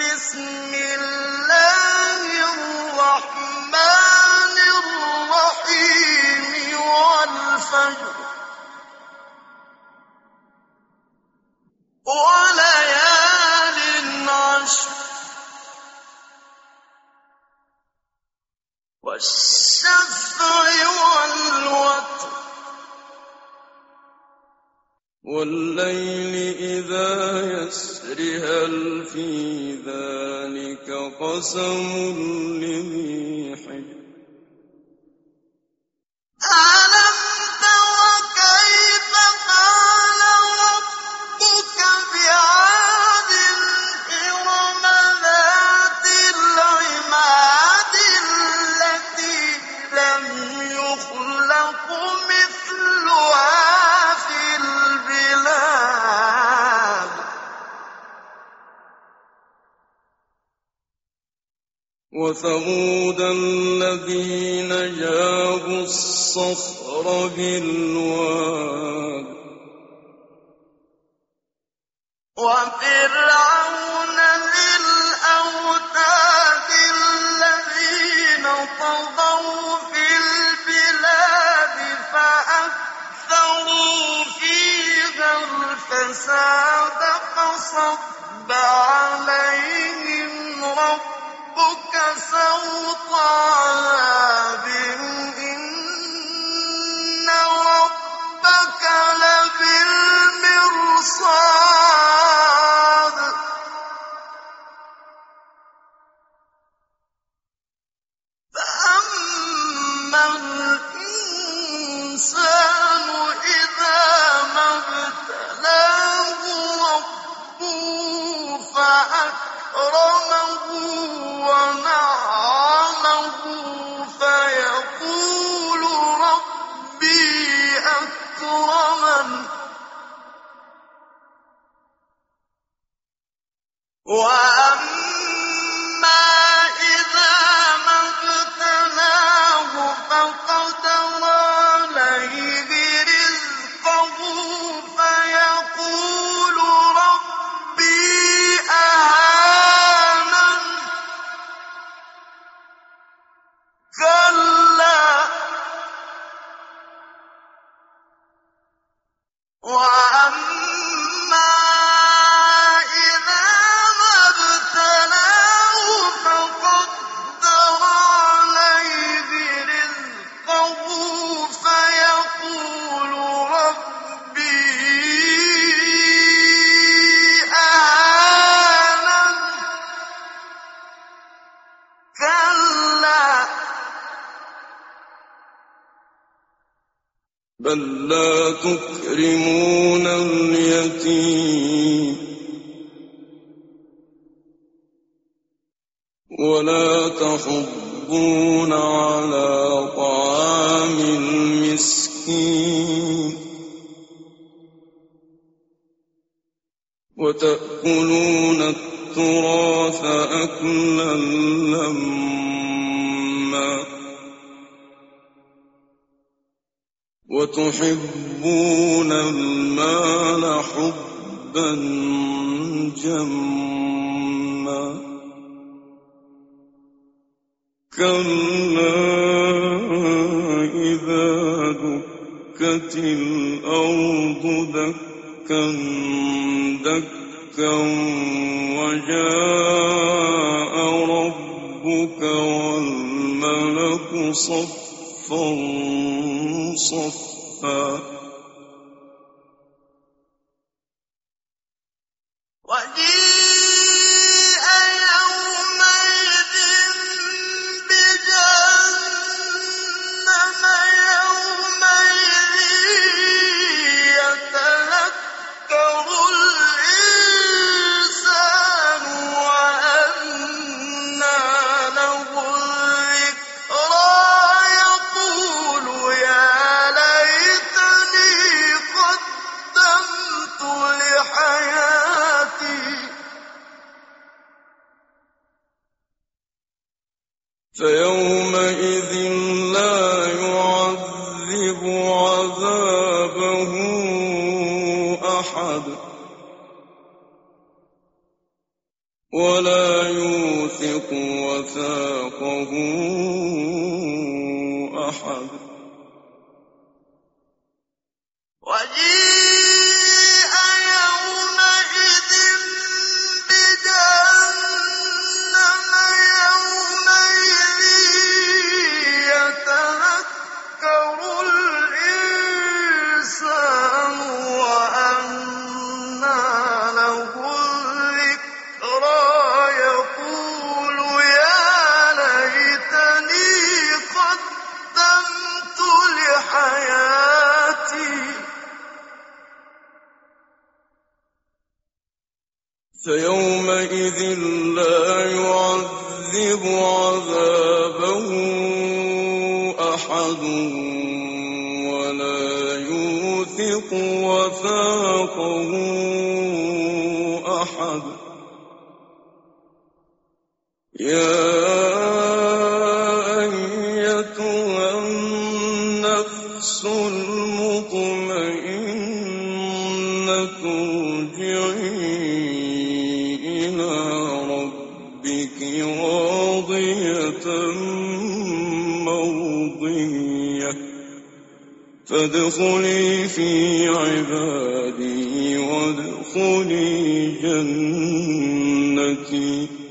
بسم الله الرحمن الرحيم والفجر وليال عشر والشفع والوتر والليل إذا يسر هل في ذلك قسم لذي حجر ألم تر كيف فعل ربك بعاد إرم ذات العماد التي لم يخلق مثلها في البلاد وثمود الذين جابوا الصخر بالواد وفرعون ذي الأوتاد الذين طغوا في البلاد فأكثروا فيها الفساد فصب عليهم ربك سوط عذاب إن ربك لبالمرصاد فأما الإنسان إذا ما ابتلاه ربه فأكرمه ونعمه فيقول ربي أكرمن وأما إذا ما ابتلاه فقدر عليه رزقه فيقول ربي أهانن كلا وأما إذا ما ابتلاه فقدر عليه رزقه فيقول ربي أهانن كلا بل لا تكرمون اليتيم ولا تحضون على طعام المسكين وتأكلون التراث أكلا لما وتحبون المال حبا جما كلا إذا دكت الأرض دكا دكا وجاء ربك والملك صفا صفا وجيء يومئذ بجهنم يومئذ يتذكر الإنسان وأنى له الذكرى يقول يا ليتني قدمت لحياتي فيومئذ لا يعذب عذابه أحد ولا لا يوثق وثاقه أحد. وجيء يومئذ بجهنم يومئذ يتذكر الإنسان وأنى له الذكرى يقول يا ليتني قدمت لحياتي فيومئذ لا يعذب عذابه أحد ولا يوثق وثاقه أحد. يا أيتها النفس المطمئنة ارجعي إلى ربك راضية مرضية فادخلي في عبادي وادخلي جنتي.